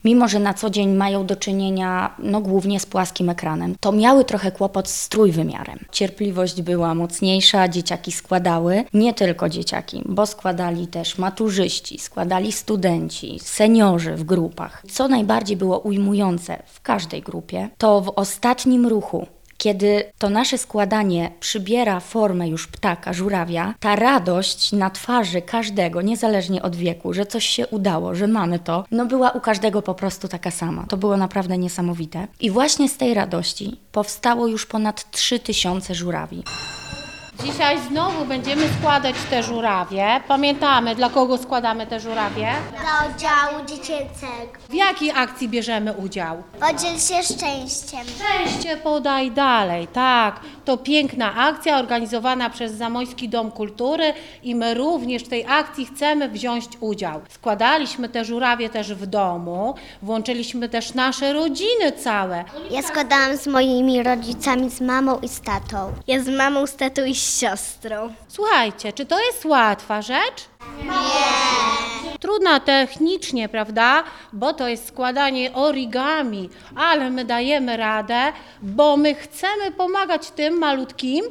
Mimo że na co dzień mają do czynienia głównie z płaskim ekranem, to miały trochę kłopot z trójwymiarem. Cierpliwość była mocniejsza, dzieciaki składały, nie tylko dzieciaki, bo składali też maturzyści, składali studenci, seniorzy w grupach. Co najbardziej było ujmujące w każdej grupie, to w ostatnim ruchu, kiedy to nasze składanie przybiera formę już ptaka, żurawia, ta radość na twarzy każdego, niezależnie od wieku, że coś się udało, że mamy to, była u każdego po prostu taka sama. To było naprawdę niesamowite. I właśnie z tej radości powstało już ponad 3000 żurawi. Dzisiaj znowu będziemy składać te żurawie. Pamiętamy, dla kogo składamy te żurawie? Do oddziału dziecięcego. W jakiej akcji bierzemy udział? Podziel się szczęściem. Szczęście podaj dalej, tak. To piękna akcja organizowana przez Zamojski Dom Kultury i my również w tej akcji chcemy wziąć udział. Składaliśmy te żurawie też w domu, włączyliśmy też nasze rodziny całe. Ja składałam z moimi rodzicami, z mamą i z tatą. Ja z mamą, z tatą i z siostrą. Słuchajcie, czy to jest łatwa rzecz? Nie. Trudna technicznie, prawda? Bo to jest składanie origami, ale my dajemy radę, bo my chcemy pomagać tym malutkim.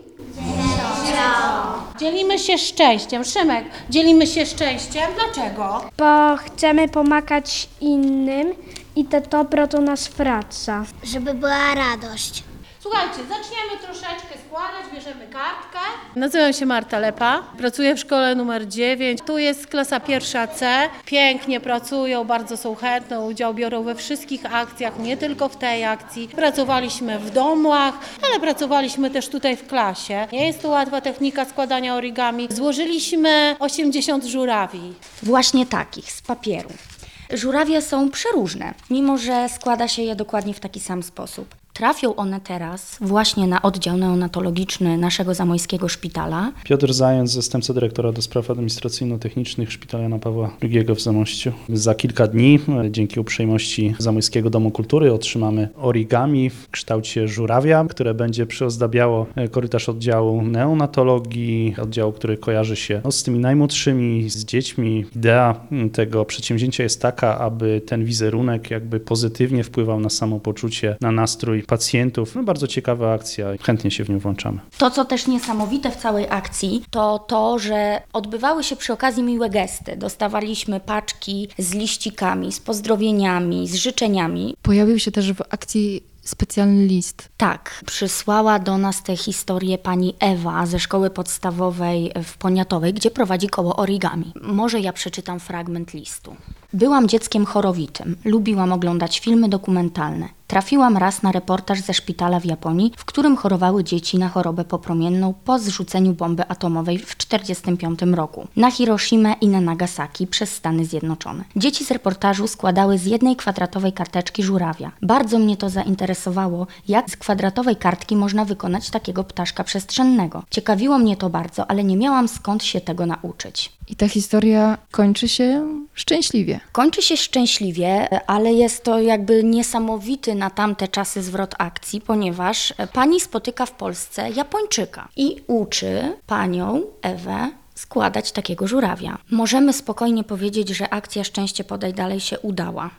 Dzielimy się szczęściem. Szymek, dzielimy się szczęściem. Dlaczego? Bo chcemy pomagać innym i to dobro do nas wraca. Żeby była radość. Słuchajcie, zaczniemy troszeczkę składać, bierzemy kartkę. Nazywam się Marta Lepa, pracuję w szkole numer 9. Tu jest klasa pierwsza C. Pięknie pracują, bardzo są chętne, udział biorą we wszystkich akcjach, nie tylko w tej akcji. Pracowaliśmy w domach, ale pracowaliśmy też tutaj w klasie. Nie jest to łatwa technika składania origami. Złożyliśmy 80 żurawi. Właśnie takich, z papieru. Żurawie są przeróżne, mimo że składa się je dokładnie w taki sam sposób. Trafią one teraz właśnie na oddział neonatologiczny naszego zamojskiego szpitala. Piotr Zając, zastępca dyrektora do spraw administracyjno-technicznych Szpitala Jana Pawła II w Zamościu. Za kilka dni, dzięki uprzejmości Zamojskiego Domu Kultury, otrzymamy origami w kształcie żurawia, które będzie przyozdabiało korytarz oddziału neonatologii, oddziału, który kojarzy się z tymi najmłodszymi, z dziećmi. Idea tego przedsięwzięcia jest taka, aby ten wizerunek jakby pozytywnie wpływał na samopoczucie, na nastrój pacjentów. Bardzo ciekawa akcja, chętnie się w nią włączamy. To, co też niesamowite w całej akcji, to, że odbywały się przy okazji miłe gesty. Dostawaliśmy paczki z liścikami, z pozdrowieniami, z życzeniami. Pojawił się też w akcji specjalny list. Tak, przysłała do nas tę historię pani Ewa ze szkoły podstawowej w Poniatowej, gdzie prowadzi koło origami. Może ja przeczytam fragment listu. Byłam dzieckiem chorowitym. Lubiłam oglądać filmy dokumentalne. Trafiłam raz na reportaż ze szpitala w Japonii, w którym chorowały dzieci na chorobę popromienną po zrzuceniu bomby atomowej w 1945 roku na Hiroshimę i na Nagasaki przez Stany Zjednoczone. Dzieci z reportażu składały z jednej kwadratowej karteczki żurawia. Bardzo mnie to zainteresowało, jak z kwadratowej kartki można wykonać takiego ptaszka przestrzennego. Ciekawiło mnie to bardzo, ale nie miałam skąd się tego nauczyć. I ta historia kończy się szczęśliwie. Kończy się szczęśliwie, ale jest to jakby niesamowity na tamte czasy zwrot akcji, ponieważ pani spotyka w Polsce Japończyka i uczy panią Ewę składać takiego żurawia. Możemy spokojnie powiedzieć, że akcja Szczęście podaj dalej się udała.